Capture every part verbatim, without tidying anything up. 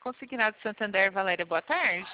Consignado Santander, Valéria, boa tarde.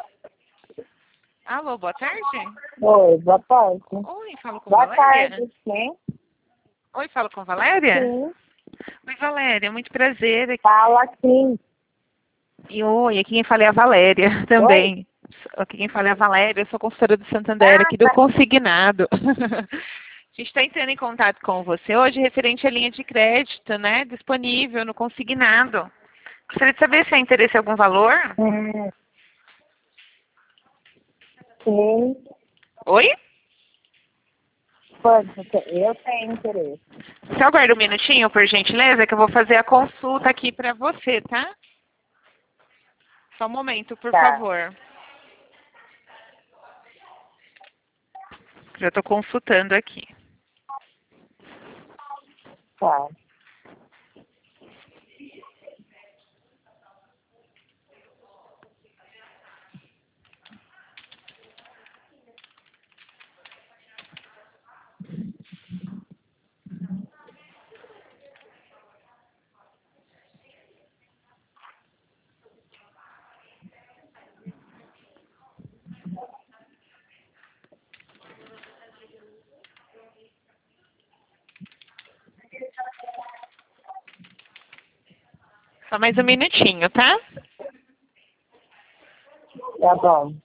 Alô, boa tarde? Oi, boa tarde. Oi, falo com Boa Valéria? tarde, sim. Oi, falo com Valéria? Sim. Oi, Valéria, muito prazer. Aqui- Fala sim. E oi, aqui quem fala é a Valéria Oi? também. Aqui quem fala é a Valéria, eu sou consultora do Santander, Ah, aqui do tá. Consignado. A gente está entrando em contato com você hoje referente à linha de crédito, né, disponível no Consignado. Gostaria de saber se há interesse em algum valor. Hum, sim. Oi? Pode, eu tenho interesse. Só aguarda um minutinho, por gentileza, que eu vou fazer a consulta aqui para você, tá? Só um momento, por Tá, favor. Já estou consultando aqui. tá. Só mais um minutinho, tá? Tá bom.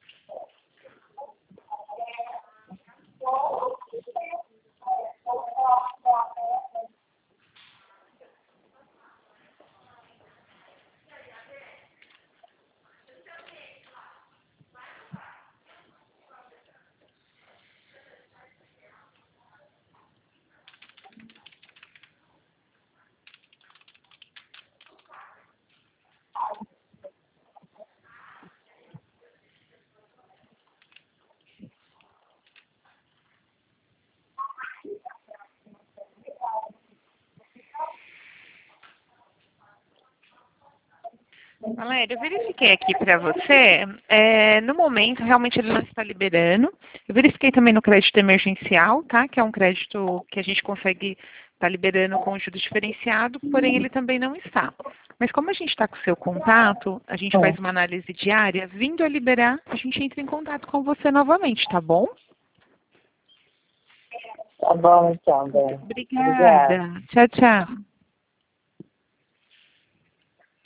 Valéria, eu verifiquei aqui para você. É, no momento, realmente ele não está liberando. Eu verifiquei também no crédito emergencial, tá? Que é um crédito que a gente consegue estar liberando com juros diferenciado, porém ele também não está. Mas como a gente está com o seu contato, a gente Hum, faz uma análise diária. Vindo a liberar, a gente entra em contato com você novamente, tá bom? Tá bom então, Muito bem. Obrigada. obrigada. Tchau, tchau.